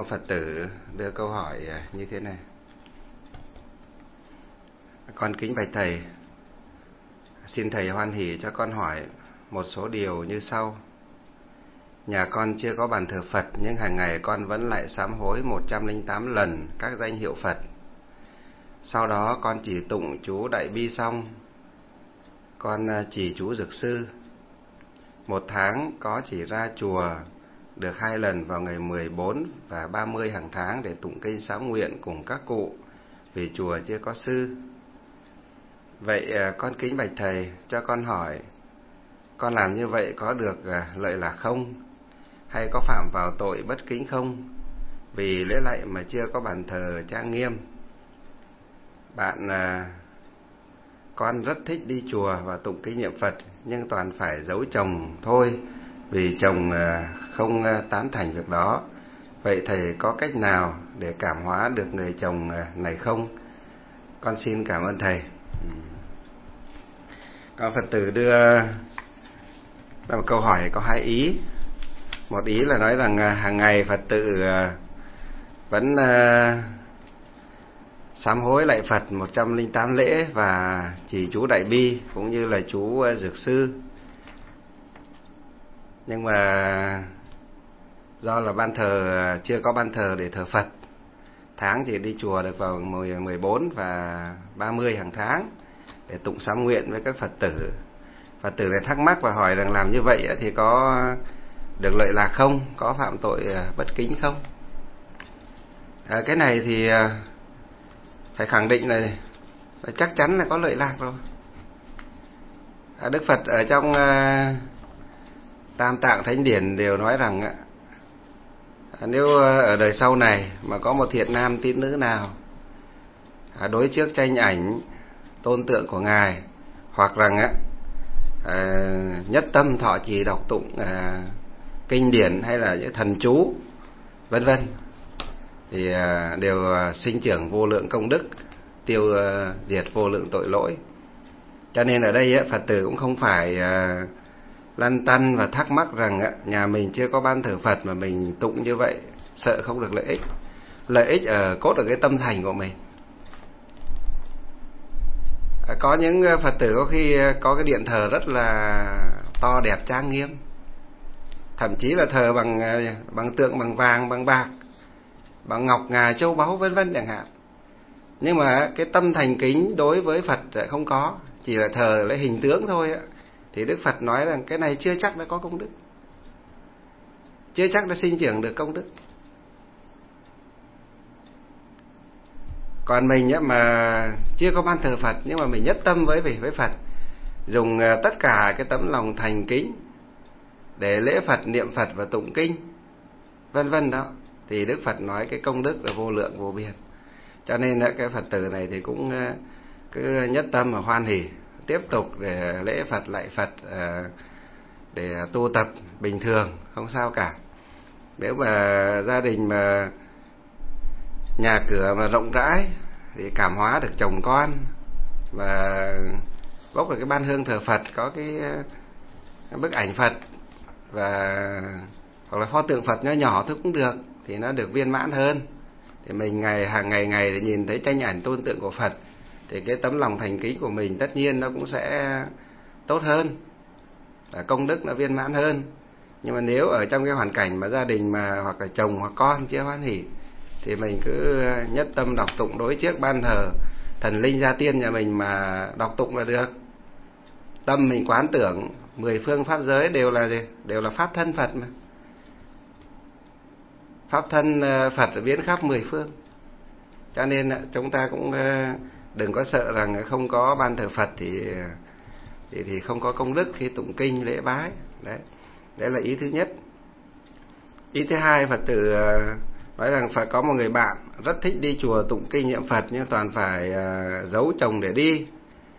Phật tử đưa câu hỏi như thế này. Con kính bạch thầy, xin thầy hoan hỷ cho con hỏi một số điều như sau. Nhà con chưa có bàn thờ Phật, nhưng hàng ngày con vẫn lại sám hối 108 lần các danh hiệu Phật. Sau đó con chỉ tụng chú Đại Bi xong, con chỉ chú Dược Sư. Một tháng có chỉ ra chùa được 2 lần vào ngày 14 và 30 hàng tháng để tụng kinh sám nguyện cùng các cụ, vì chùa chưa có sư. Vậy con kính bạch thầy cho con hỏi, con làm như vậy có được lợi lạc không? Hay có phạm vào tội bất kính không? Vì lễ lạy mà chưa có bàn thờ trang nghiêm. Con rất thích đi chùa và tụng kinh niệm Phật, nhưng toàn phải giấu chồng thôi, vì chồng không tán thành việc đó. Vậy thầy có cách nào để cảm hóa được người chồng này không? Con xin cảm ơn thầy. Có Phật tử đưa ra một câu hỏi có 2 ý. Một ý là nói rằng hàng ngày Phật tử vẫn sám hối lạy Phật 108 lễ và chỉ chú Đại Bi cũng như là chú Dược Sư. Nhưng mà do là ban thờ chưa có ban thờ để thờ Phật, tháng chỉ đi chùa được vào 14 và 30 hàng tháng để tụng sám nguyện với các Phật tử. Phật tử này thắc mắc và hỏi rằng làm như vậy thì có được lợi lạc không? Có phạm tội bất kính không? Cái này thì phải khẳng định là chắc chắn là có lợi lạc rồi. Đức Phật ở trong Tam Tạng Thánh Điển đều nói rằng nếu ở đời sau này mà có một thiện nam tín nữ nào đối trước tranh ảnh tôn tượng của Ngài, hoặc rằng nhất tâm thọ trì đọc tụng kinh điển hay là những thần chú vân vân, thì đều sinh trưởng vô lượng công đức, tiêu diệt vô lượng tội lỗi. Cho nên ở đây Phật tử cũng không phải lăn tăn và thắc mắc rằng nhà mình chưa có ban thờ Phật mà mình tụng như vậy sợ không được lợi ích. Lợi ích cốt ở cái tâm thành của mình. Có những Phật tử có khi có cái điện thờ rất là to đẹp trang nghiêm, thậm chí là thờ bằng tượng, bằng vàng, bằng bạc, bằng ngọc ngà châu báu vân vân chẳng hạn. Nhưng mà cái tâm thành kính đối với Phật không có, chỉ là thờ lấy hình tướng thôi. Thì Đức Phật nói rằng cái này chưa chắc đã có công đức, chưa chắc đã sinh trưởng được công đức. Còn mình mà chưa có ban thờ Phật, nhưng mà mình nhất tâm với Phật, dùng tất cả cái tấm lòng thành kính để lễ Phật, niệm Phật và tụng kinh vân vân đó, thì Đức Phật nói cái công đức là vô lượng vô biên. Cho nên cái Phật tử này thì cũng cứ nhất tâm và hoan hỷ tiếp tục để lễ Phật, lạy Phật, để tu tập bình thường, không sao cả. Nếu mà gia đình mà nhà cửa mà rộng rãi thì cảm hóa được chồng con, và bốc được cái ban hương thờ Phật, có cái bức ảnh Phật và hoặc là pho tượng Phật nhỏ nhỏ thôi cũng được, thì nó được viên mãn hơn. Thì mình hàng ngày thì nhìn thấy tranh ảnh tôn tượng của Phật, thì cái tấm lòng thành kính của mình tất nhiên nó cũng sẽ tốt hơn và công đức nó viên mãn hơn. Nhưng mà nếu ở trong cái hoàn cảnh mà gia đình mà hoặc là chồng hoặc con chưa hoan hỷ, thì mình cứ nhất tâm đọc tụng đối trước ban thờ thần linh gia tiên nhà mình mà đọc tụng là được. Tâm mình quán tưởng 10 phương pháp giới đều là pháp thân Phật mà. Pháp thân Phật biến khắp 10 phương. Cho nên chúng ta cũng đừng có sợ rằng không có ban thờ Phật thì không có công đức khi tụng kinh lễ bái. Đấy là ý thứ nhất. Ý thứ hai, Phật tử nói rằng phải có một người bạn rất thích đi chùa tụng kinh niệm Phật, nhưng toàn phải giấu chồng để đi.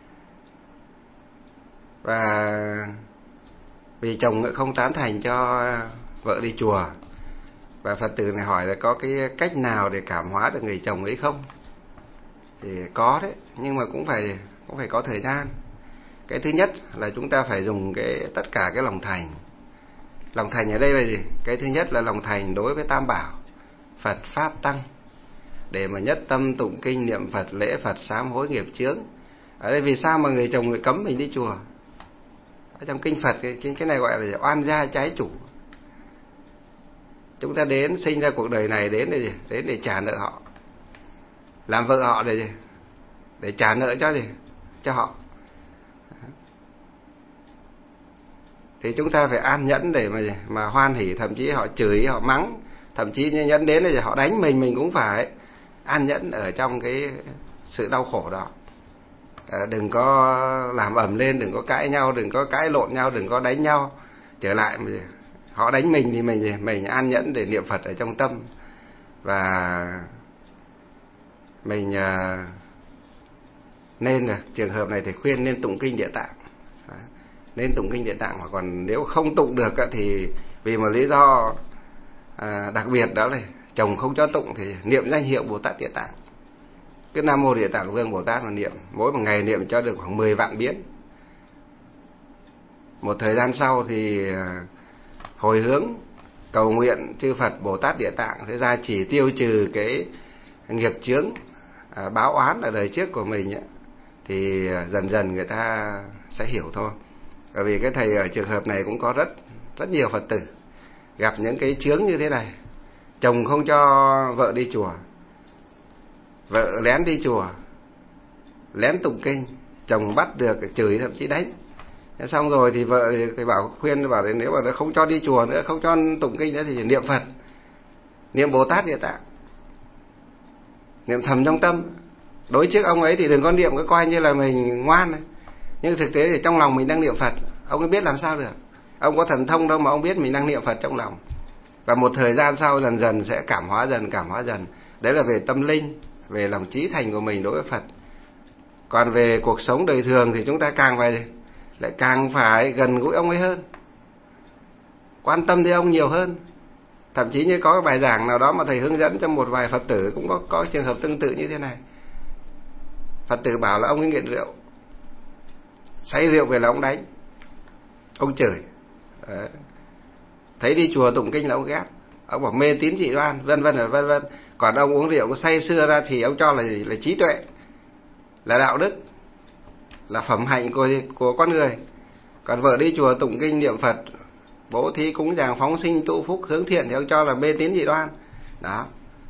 Và vì chồng không tán thành cho vợ đi chùa. Và Phật tử này hỏi là có cái cách nào để cảm hóa được người chồng ấy không? Thì có đấy, nhưng mà cũng phải có thời gian. Cái thứ nhất là chúng ta phải dùng tất cả cái lòng thành. Lòng thành ở đây là gì? Cái thứ nhất là lòng thành đối với Tam Bảo, Phật Pháp Tăng, để mà nhất tâm tụng kinh niệm Phật, lễ Phật, sám hối nghiệp chướng. Ở đây vì sao mà người chồng lại cấm mình đi chùa? Ở trong kinh Phật cái này gọi là oan gia trái chủ. Chúng ta đến sinh ra cuộc đời này đến để gì? Đến để trả nợ họ, làm vợ họ để gì? Để trả nợ cho gì? Cho họ. Thì chúng ta phải an nhẫn để mà hoan hỉ. Thậm chí họ chửi, họ mắng, thậm chí nhẫn đến là họ đánh mình cũng phải an nhẫn ở trong cái sự đau khổ đó. Đừng có làm ầm lên, đừng có cãi nhau, đừng có cãi lộn nhau, đừng có đánh nhau. Trở lại họ đánh mình thì mình an nhẫn để niệm Phật ở trong tâm. Và mình nên là trường hợp này thì khuyên nên tụng kinh Địa Tạng. Nên tụng kinh Địa Tạng. Mà còn nếu không tụng được thì vì một lý do đặc biệt đó là chồng không cho tụng thì niệm danh hiệu Bồ Tát Địa Tạng. Cái Nam Mô Địa Tạng Vương Bồ Tát mà niệm, mỗi một ngày niệm cho được khoảng 10 vạn biến. Một thời gian sau thì hồi hướng cầu nguyện chư Phật Bồ Tát Địa Tạng sẽ ra chỉ tiêu trừ cái nghiệp chướng báo oán ở đời trước của mình ấy. Thì dần dần người ta sẽ hiểu thôi. Bởi vì cái thầy ở trường hợp này cũng có rất nhiều Phật tử gặp những cái chướng như thế này. Chồng không cho vợ đi chùa, vợ lén đi chùa, lén tụng kinh, chồng bắt được chửi, thậm chí đánh. Xong rồi thì vợ thì khuyên bảo nếu mà nó không cho đi chùa nữa, không cho tụng kinh nữa thì niệm Phật, niệm Bồ Tát Địa Tạng, niệm thầm trong tâm. Đối trước ông ấy thì đừng có niệm cái coi như là mình ngoan này, nhưng thực tế thì trong lòng mình đang niệm Phật. Ông ấy biết làm sao được, ông có thần thông đâu mà ông biết mình đang niệm Phật trong lòng. Và một thời gian sau dần dần sẽ cảm hóa dần. Đấy là về tâm linh, về lòng trí thành của mình đối với Phật. Còn về cuộc sống đời thường thì chúng ta càng phải gần gũi ông ấy hơn, quan tâm đến ông nhiều hơn. Thậm chí như có cái bài giảng nào đó mà thầy hướng dẫn cho một vài Phật tử cũng có trường hợp tương tự như thế này. Phật tử bảo là ông ấy nghiện rượu, say rượu về là ông đánh, ông chửi. Đấy. Thấy đi chùa tụng kinh là ông ghét, ông bảo mê tín dị đoan, vân vân. Còn ông uống rượu say sưa ra thì ông cho là trí tuệ, là đạo đức, là phẩm hạnh của con người. Còn vợ đi chùa tụng kinh niệm Phật, bố thí cúng dường phóng sinh tụ phúc hướng thiện thì ông cho là mê tín dị đoan. Đó.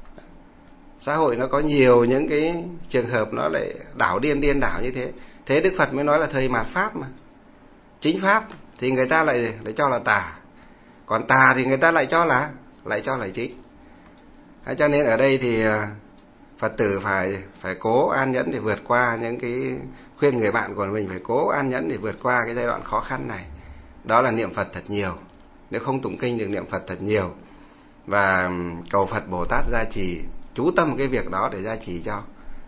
Xã hội nó có nhiều những cái trường hợp nó lại đảo điên đảo như thế. Thế Đức Phật mới nói là thời mạt Pháp mà. Chính Pháp thì người ta lại cho là tà, còn tà thì người ta lại cho là chính. Cho nên ở đây thì Phật tử phải cố an nhẫn để vượt qua những cái, khuyên người bạn của mình phải cố an nhẫn để vượt qua cái giai đoạn khó khăn này. Đó là niệm Phật thật nhiều. Nếu không tụng kinh được niệm Phật thật nhiều, và cầu Phật Bồ Tát gia trì, chú tâm cái việc đó để gia trì cho.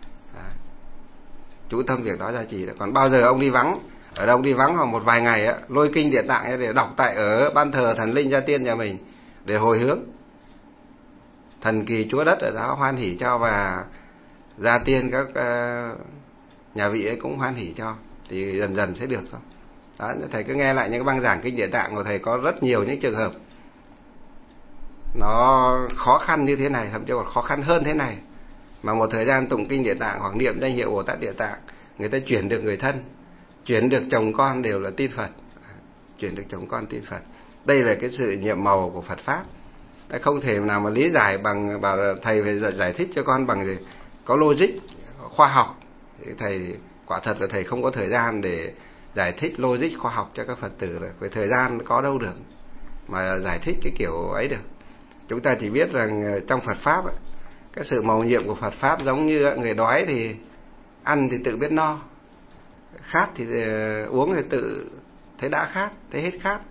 Chú tâm việc đó gia trì. Còn bao giờ ông đi vắng, ở đâu đi vắng hoặc một vài ngày á, lôi kinh Địa Tạng để đọc tại ở ban thờ thần linh gia tiên nhà mình để hồi hướng. Thần kỳ chúa đất ở đó hoan hỉ cho, và gia tiên các nhà vị ấy cũng hoan hỉ cho, thì dần dần sẽ được thôi. Đó, thầy cứ nghe lại những cái băng giảng kinh Địa Tạng của thầy, có rất nhiều những trường hợp nó khó khăn như thế này, thậm chí còn khó khăn hơn thế này, mà một thời gian tụng kinh Địa Tạng hoặc niệm danh hiệu Bồ Tát Địa Tạng, người ta chuyển được người thân, chuyển được chồng con đều là tin Phật, chuyển được chồng con tin Phật. Đây là cái sự nhiệm màu của Phật pháp. Không thể nào mà lý giải bằng bảo thầy phải giải thích cho con bằng gì có logic khoa học. Thầy quả thật là thầy không có thời gian để giải thích logic khoa học cho các Phật tử rồi, vì thời gian có đâu được mà giải thích cái kiểu ấy được. Chúng ta chỉ biết rằng trong Phật pháp ấy, cái sự mầu nhiệm của Phật pháp giống như người đói thì ăn thì tự biết no, khát thì uống thì tự thấy đã khát, thấy hết khát.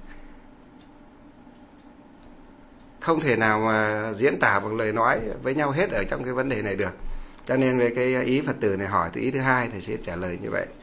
Không thể nào mà diễn tả bằng lời nói với nhau hết ở trong cái vấn đề này được. Cho nên về cái ý Phật tử này hỏi thì ý thứ hai thầy sẽ trả lời như vậy.